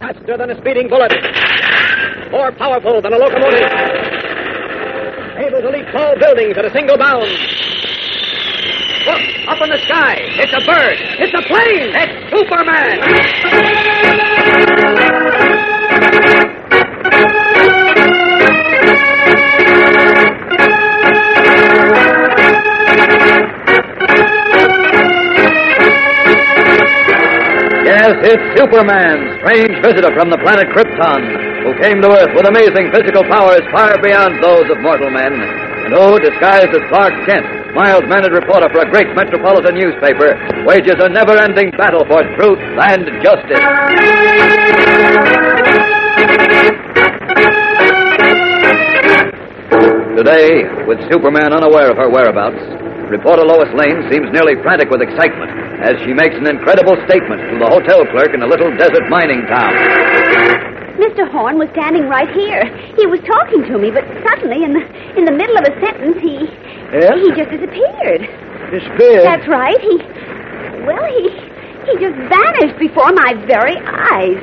Faster than a speeding bullet. More powerful than a locomotive. Able to leap tall buildings at a single bound. Look, up in the sky. It's a bird. It's a plane. It's Superman. Yes, it's Superman, strange visitor from the planet Krypton, who came to Earth with amazing physical powers far beyond those of mortal men, and who, disguised as Clark Kent, mild-mannered reporter for a great metropolitan newspaper, wages a never-ending battle for truth and justice. Today, with Superman unaware of her whereabouts, reporter Lois Lane seems nearly frantic with excitement as she makes an incredible statement to the hotel clerk in a little desert mining town. Mr. Horn was standing right here. He was talking to me, but suddenly, in the middle of a sentence, he just disappeared. Disappeared? That's right. He just vanished before my very eyes.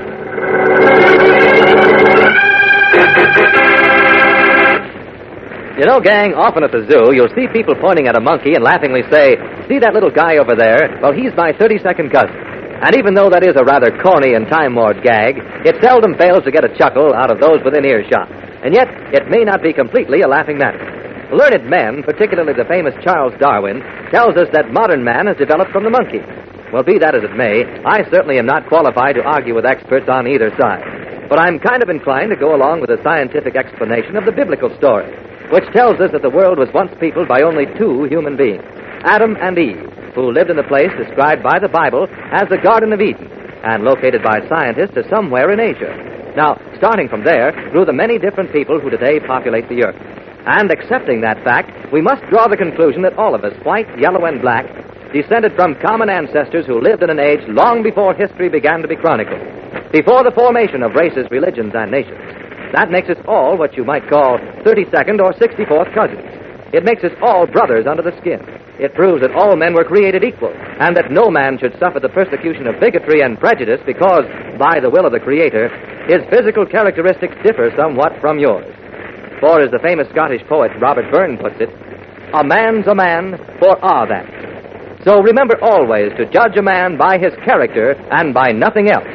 You know, gang, often at the zoo, you'll see people pointing at a monkey and laughingly say, "See that little guy over there? Well, he's my 32nd cousin." And even though that is a rather corny and time-worn gag, it seldom fails to get a chuckle out of those within earshot. And yet, it may not be completely a laughing matter. Learned men, particularly the famous Charles Darwin, tells us that modern man has developed from the monkey. Well, be that as it may, I certainly am not qualified to argue with experts on either side. But I'm kind of inclined to go along with a scientific explanation of the biblical story, which tells us that the world was once peopled by only two human beings, Adam and Eve, who lived in the place described by the Bible as the Garden of Eden, and located by scientists as somewhere in Asia. Now, starting from there, grew the many different people who today populate the earth. And accepting that fact, we must draw the conclusion that all of us, white, yellow, and black, descended from common ancestors who lived in an age long before history began to be chronicled, before the formation of races, religions, and nations. That makes us all what you might call 32nd or 64th cousins. It makes us all brothers under the skin. It proves that all men were created equal, and that no man should suffer the persecution of bigotry and prejudice because, by the will of the Creator, his physical characteristics differ somewhat from yours. For, as the famous Scottish poet Robert Burns puts it, "A man's a man, for a' that." So remember always to judge a man by his character and by nothing else.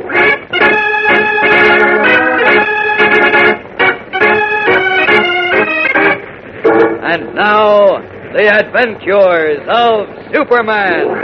And now, the adventures of Superman.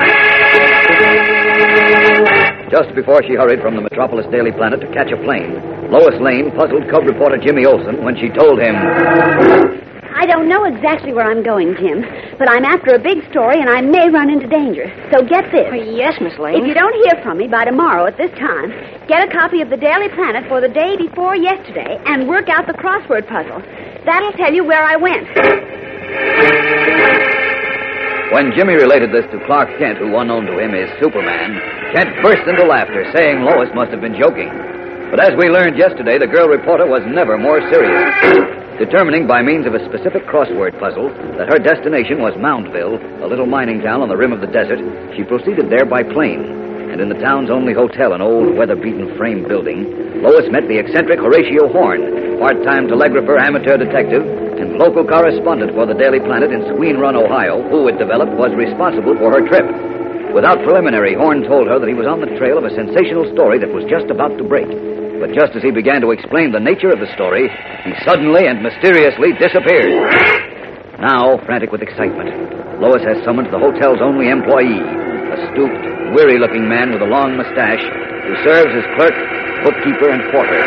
Just before she hurried from the Metropolis Daily Planet to catch a plane, Lois Lane puzzled cub reporter Jimmy Olsen when she told him, I don't know exactly where I'm going, Jim, but I'm after a big story and I may run into danger. So get this. Yes, Miss Lane. If you don't hear from me by tomorrow at this time, get a copy of the Daily Planet for the day before yesterday and work out the crossword puzzle. That'll tell you where I went. When Jimmy related this to Clark Kent, who unknown to him is Superman, Kent burst into laughter, saying Lois must have been joking. But as we learned yesterday, the girl reporter was never more serious. Determining by means of a specific crossword puzzle that her destination was Moundville, a little mining town on the rim of the desert, she proceeded there by plane. And in the town's only hotel, an old, weather-beaten frame building, Lois met the eccentric Horatio Horn, part-time telegrapher, amateur detective, and local correspondent for the Daily Planet in Squeen Run, Ohio, who, it developed, was responsible for her trip. Without preliminary, Horn told her that he was on the trail of a sensational story that was just about to break. But just as he began to explain the nature of the story, he suddenly and mysteriously disappeared. Now, frantic with excitement, Lois has summoned the hotel's only employee, a stooped, weary-looking man with a long mustache who serves as clerk, bookkeeper, and porter.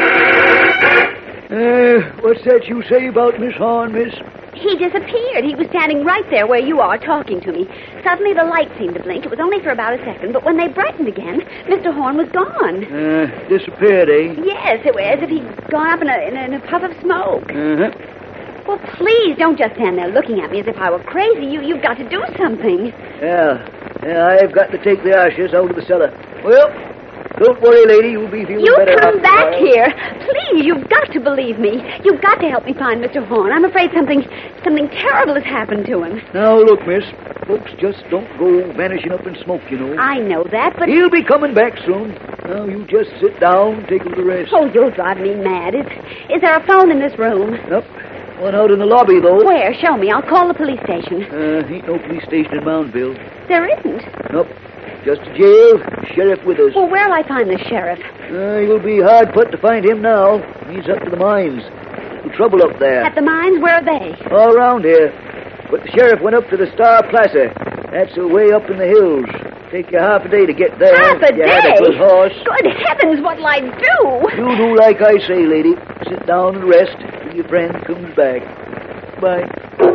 What's that you say about Miss Horn, miss? He disappeared. He was standing right there where you are talking to me. Suddenly the light seemed to blink. It was only for about a second, but when they brightened again, Mr. Horn was gone. Disappeared, eh? Yes, as if he'd gone up in a puff of smoke. Uh-huh. Well, please, don't just stand there looking at me as if I were crazy. You've got to do something. Yeah, I've got to take the ashes out of the cellar. Well, don't worry, lady. You'll be feeling better. You come back here. Please, you've got to believe me. You've got to help me find Mr. Horn. I'm afraid something terrible has happened to him. Now, look, miss. Folks just don't go vanishing up in smoke, you know. I know that, but... He'll be coming back soon. Now, you just sit down, take a little rest. Oh, you'll drive me mad. Is there a phone in this room? Nope. One out in the lobby, though. Where? Show me. I'll call the police station. Ain't no police station in Moundville. There isn't. Nope. Just a jail. Sheriff with us. Well, where'll I find the sheriff? You'll be hard put to find him now. He's up to the mines. The trouble up there. At the mines? Where are they? All around here. But the sheriff went up to the Star Plaza. That's way up in the hills. Take you half a day to get there. Half a You day? had a good horse. Good heavens, what'll I do? You do like I say, lady. Sit down and rest till your friend comes back. Bye.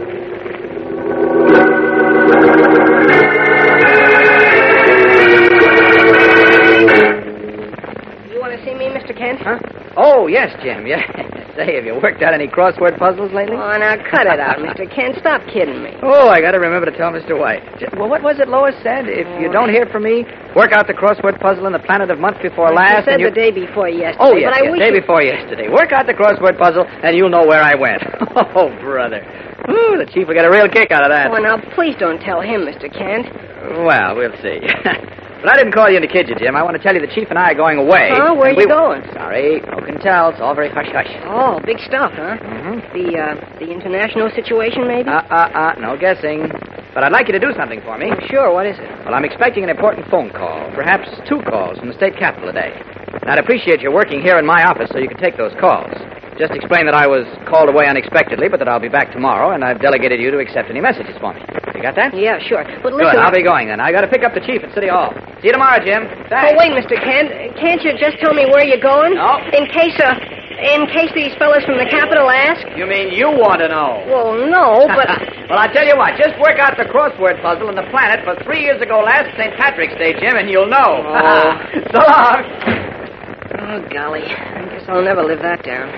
You want to see me, Mr. Kent? Huh? Oh, yes, Jim, yeah. Say, have you worked out any crossword puzzles lately? Oh, now cut it out, Mr. Kent. Stop kidding me. Oh, I got to remember to tell Mr. White. Well, what was it Lois said? If you don't hear from me, work out the crossword puzzle in the planet of month before last. She said and the day before yesterday. Oh, yes, but I yes, wish day before yesterday. Work out the crossword puzzle, and you'll know where I went. Oh, brother. Ooh, the chief will get a real kick out of that. Oh, now, please don't tell him, Mr. Kent. Well, we'll see. But I didn't call you in to kid you, Jim. I want to tell you the chief and I are going away. Huh? Where are you going? Sorry, no can tell. It's all very hush-hush. Oh, big stuff, huh? Mm-hmm. The international situation, maybe? No guessing. But I'd like you to do something for me. Sure, what is it? Well, I'm expecting an important phone call. Perhaps 2 calls from the state capitol today. And I'd appreciate your working here in my office so you can take those calls. Just explain that I was called away unexpectedly, but that I'll be back tomorrow, and I've delegated you to accept any messages for me. You got that? Yeah, sure. But listen... Good, I'll be going then. I got to pick up the chief at City Hall. See you tomorrow, Jim. Thanks. Oh, wait, Mr. Kent. Can't you just tell me where you're going? No. In case these fellas from the Capitol ask? You mean you want to know? Well, no, but... Well, I'll tell you what. Just work out the crossword puzzle in the planet for 3 years ago last St. Patrick's Day, Jim, and you'll know. Oh. So long. Oh, golly. I guess I'll never live that down.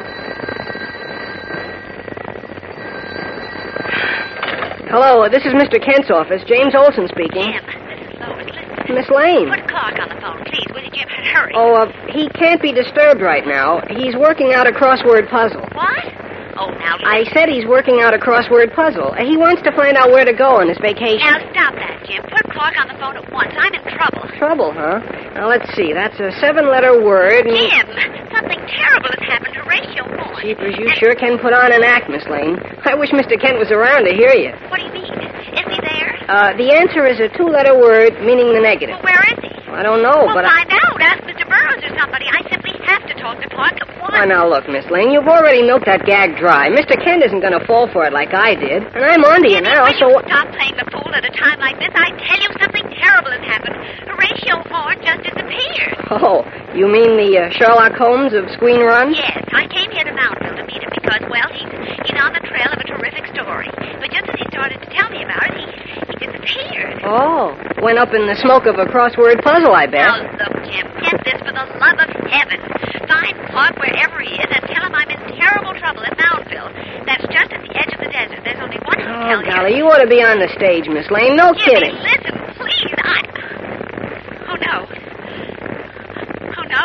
Hello, this is Mr. Kent's office. James Olson speaking. Jim, this is Lois. Listen. Miss Lane. Put Clark on the phone, please, will you, Jim? Hurry. He can't be disturbed right now. He's working out a crossword puzzle. What? Oh, now, I said he's working out a crossword puzzle. He wants to find out where to go on his vacation. Now, stop that, Jim. Put Clark on the phone at once. I'm in trouble. Trouble, huh? Now, let's see. That's a 7-letter word. Jim, something terrible has happened to Horatio Horn. Jeepers, you sure can put on an act, Miss Lane. I wish Mr. Kent was around to hear you. What do you mean? Isn't he there? The answer is a 2-letter word meaning the negative. Well, where is he? I don't know, Well, but find out. Ask Mr. Burroughs or somebody. I simply have to talk to Clark at once. Oh, now, look, Miss Lane, you've already milked that gag dry. Mr. Kent isn't going to fall for it like I did, and I'm on to you Jimmy, now, will so... you stop playing the fool at a time like this? I tell you, something terrible has happened. Horatio Horn just disappeared. Oh, you mean the Sherlock Holmes of Squeen Run? Yes, I came here to Mountville to meet him because, well, he's on the trail of a terrific story. But just as he started to tell me about it, he disappeared. Oh, went up in the smoke of a crossword puzzle, I bet. Now, look, Jim, get this for the love of heaven. Find Clark wherever he is and tell him I'm in terrible trouble in Mountville. That's just at the edge of the desert. There's only one hotel Oh, here. golly, you ought to be on the stage, Miss Lane. No Jimmy, kidding. listen, please. Oh, no. Oh, no.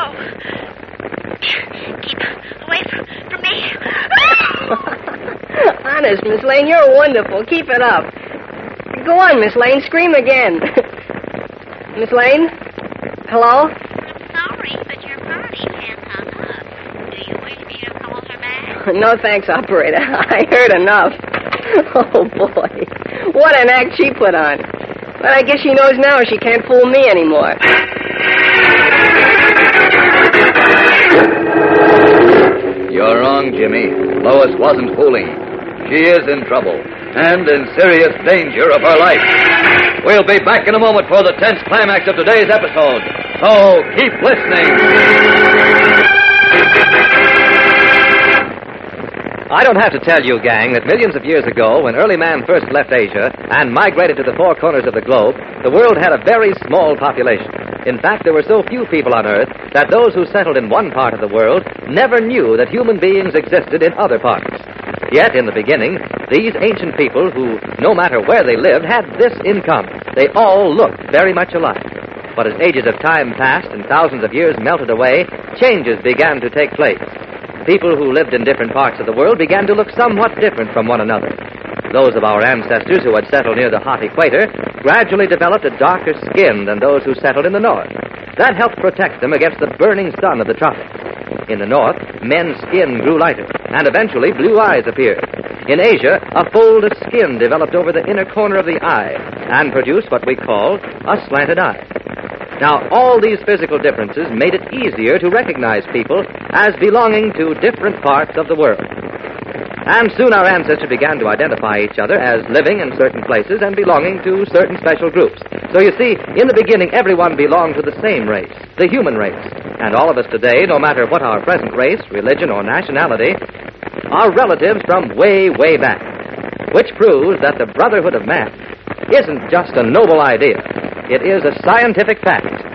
Keep away from me. Honest, Miss Lane, you're wonderful. Keep it up. Go on, Miss Lane. Scream again. Miss Lane? Hello? I'm sorry, but your party can't hung up. Do you wish me to call her back? No thanks, operator. I heard enough. Oh, boy. What an act she put on. But I guess she knows now she can't fool me anymore. You're wrong, Jimmy. Lois wasn't fooling. She is in trouble, and in serious danger of her life. We'll be back in a moment for the tense climax of today's episode. So keep listening. I don't have to tell you, gang, that millions of years ago, when early man first left Asia and migrated to the 4 corners of the globe, the world had a very small population. In fact, there were so few people on Earth that those who settled in one part of the world never knew that human beings existed in other parts. Yet, in the beginning, these ancient people who, no matter where they lived, had this in common. They all looked very much alike. But as ages of time passed and thousands of years melted away, changes began to take place. People who lived in different parts of the world began to look somewhat different from one another. Those of our ancestors who had settled near the hot equator gradually developed a darker skin than those who settled in the north. That helped protect them against the burning sun of the tropics. In the north, men's skin grew lighter, and eventually blue eyes appeared. In Asia, a fold of skin developed over the inner corner of the eye and produced what we call a slanted eye. Now, all these physical differences made it easier to recognize people as belonging to different parts of the world. And soon our ancestors began to identify each other as living in certain places and belonging to certain special groups. So you see, in the beginning, everyone belonged to the same race, the human race. And all of us today, no matter what our present race, religion, or nationality, are relatives from way, way back. Which proves that the brotherhood of man isn't just a noble idea. It is a scientific fact.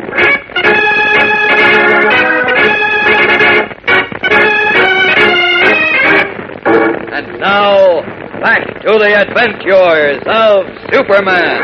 And now, back to the adventures of Superman.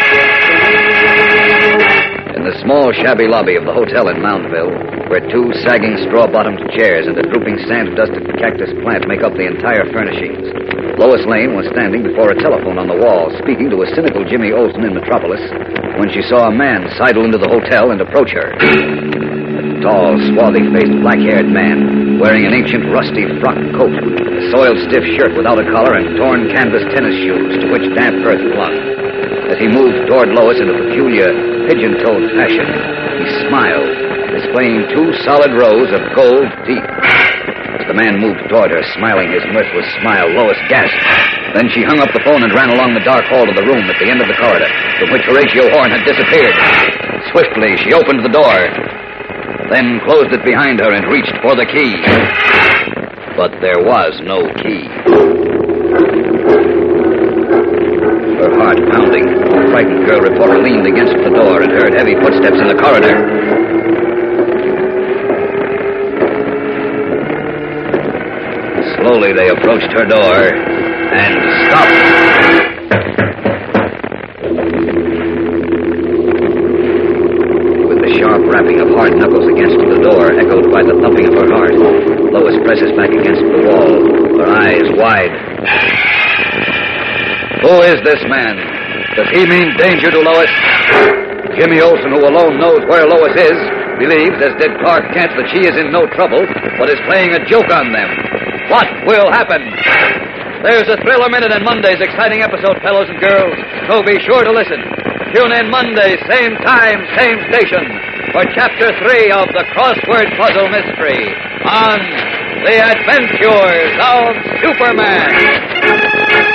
In the small, shabby lobby of the hotel in Mountville, where two sagging straw-bottomed chairs and a drooping sand-dusted cactus plant make up the entire furnishings, Lois Lane was standing before a telephone on the wall, speaking to a cynical Jimmy Olsen in Metropolis, when she saw a man sidle into the hotel and approach her. A tall, swarthy-faced, black-haired man, wearing an ancient, rusty frock coat, a soiled, stiff shirt without a collar, and torn canvas tennis shoes to which damp earth clung. As he moved toward Lois in a peculiar, pigeon-toed fashion, he smiled, displaying two solid rows of gold teeth. As the man moved toward her, smiling his mirthless smile, Lois gasped. Then she hung up the phone and ran along the dark hall to the room at the end of the corridor, from which Horatio Horn had disappeared. Swiftly, she opened the door, then closed it behind her and reached for the key. But there was no key. Her heart pounding, the frightened girl reporter leaned against the door and heard heavy footsteps in the corridor. Slowly they approached her door and stopped. Sharp rapping of hard knuckles against the door, echoed by the thumping of her heart. Lois presses back against the wall, her eyes wide. Who is this man? Does he mean danger to Lois? Jimmy Olsen, who alone knows where Lois is, believes, as did Clark Kent, that she is in no trouble, but is playing a joke on them. What will happen? There's a Thriller Minute in Monday's exciting episode, fellows and girls, so be sure to listen. Tune in Monday, same time, same station, for Chapter 3 of the Crossword Puzzle Mystery on The Adventures of Superman.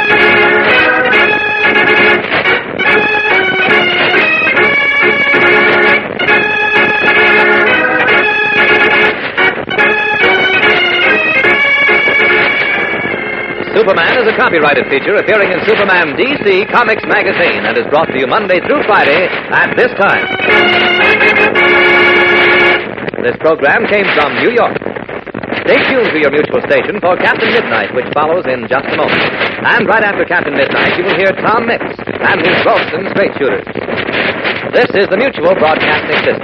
Superman is a copyrighted feature appearing in Superman DC Comics magazine and is brought to you Monday through Friday at this time. This program came from New York. Stay tuned to your mutual station for Captain Midnight, which follows in just a moment. And right after Captain Midnight, you will hear Tom Mix and his Ralston Straight Shooters. This is the Mutual Broadcasting System.